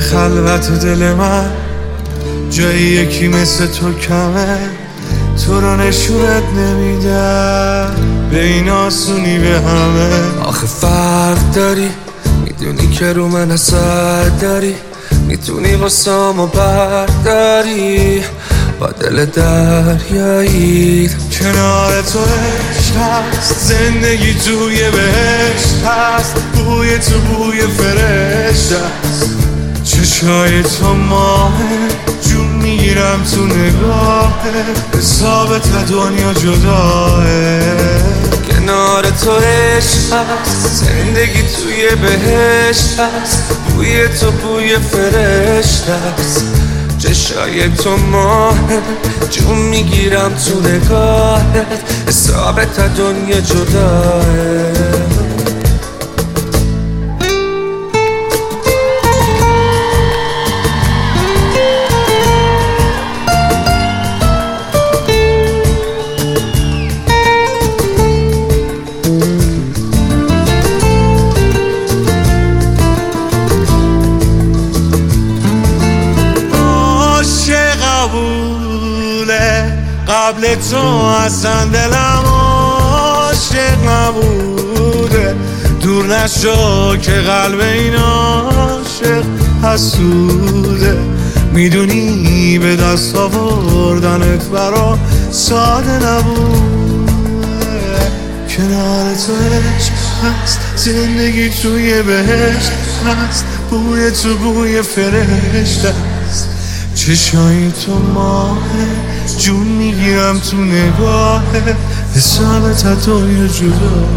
خلوت دل من جای یکی مثل تو کمه، تو رو نشونت نمیدم به این آسونی به همه. آخه فرق داری، میدونی که رو من اثر داری، میتونی واسامو برداری با دل دریایی. کنار تو عشق هست، زندگی توی بهشت هست، بوی تو بوی فرشت هست، چشای تو ماهه، جون میگیرم تو نگاهه، حساب تا دنیا جداه. کنار تو عشق هست، زندگی توی بهشت هست، بوی تو بوی فرشت هست، چشای تو ماهه، جون میگیرم تو نگاهت، حساب تا دنیا جداه. قبل تو اصلا دلم عاشق نبوده، دور نشو که قلب این عاشق حسوده. میدونی به دست آوردنت برا ساده نبوده. کنار تو عشق هست، زندگی توی بهشت هست، بوی تو بوی فرشت هست، چشای تو ماهه، جون میگیرم تو نگاهه، حساب تا دنیا جدا.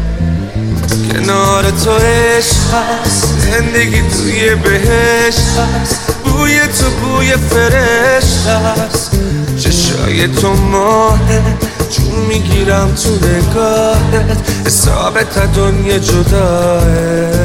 کنار تو عشق هست، زندگی توی بهشت هست، بوی تو بوی فرشت هست، چشای تو ماهه، جون میگیرم تو نگاهت، حساب تا دنیا جداه.